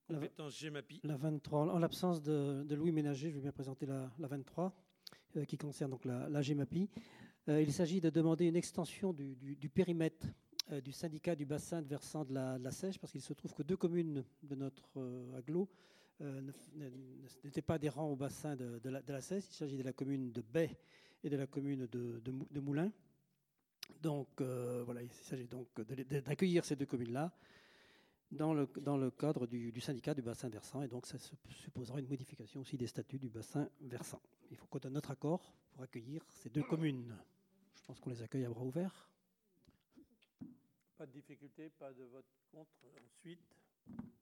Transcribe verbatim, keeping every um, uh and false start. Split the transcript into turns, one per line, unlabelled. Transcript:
Compétence GEMAPI.
La vingt-trois, en l'absence de, de Louis Ménager, je vais bien présenter la, la vingt-trois, euh, qui concerne donc la, la GEMAPI. Euh, il s'agit de demander une extension du, du, du périmètre euh, du syndicat du bassin de versant de la, de la Seiche, parce qu'il se trouve que deux communes de notre euh, agglo euh, n'étaient pas adhérents au bassin de, de, la, de la Seiche. Il s'agit de la commune de Baie et de la commune de, de, de Moulins. Donc euh, voilà, il s'agit donc d'accueillir ces deux communes-là dans le, dans le cadre du, du syndicat du bassin versant, et donc ça supposera une modification aussi des statuts du bassin versant. Il faut qu'on donne notre accord pour accueillir ces deux communes. Je pense qu'on les accueille à bras ouverts.
Pas de difficulté, pas de vote contre. Ensuite,